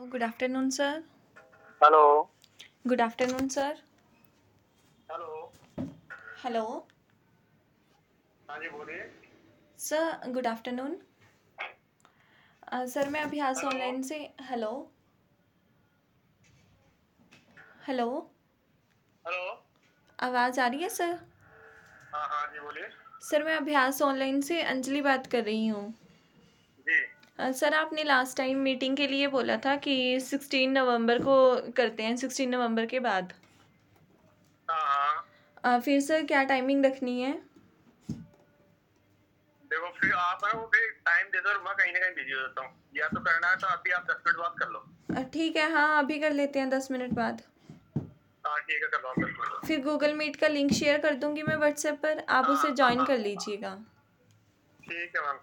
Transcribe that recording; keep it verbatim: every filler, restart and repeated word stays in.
Good afternoon sir. Hello. Good afternoon sir. Hello. Hello हाँ जी, बोलिए। Sir, good afternoon. सर मैं Abhyas hello. Online से। Hello hello hello. आवाज़ आ रही है सर? हाँ हाँ जी, बोलिए। सर मैं अभ्यास ऑनलाइन से अंजलि बात कर रही हूँ। जी। अ, सर आपने लास्ट टाइम मीटिंग के लिए बोला था कि सिक्सटीन नवंबर को करते हैं, सिक्सटीन नवंबर के बाद। हाँ हाँ। अ, फिर सर क्या टाइमिंग रखनी है? देखो, फिर आप है वो फिर टाइम दे दो, मैं कहीं ना कहीं बिजी हो जाता हूँ। या तो करना है तो अभी आप दस मिनट बात कर लो। अ, ठीक है, हाँ अभी कर लेते हैं दस मिनट बाद। हाँ ठीक है, कर लो आप दस मिनट। फिर गूगल मीट का लिंक शेयर कर दूंगी मैं व्हाट्सएप पर, आप हाँ उसे हाँ ज्वाइन हाँ, कर लीजिएगा। ठीक है मैम।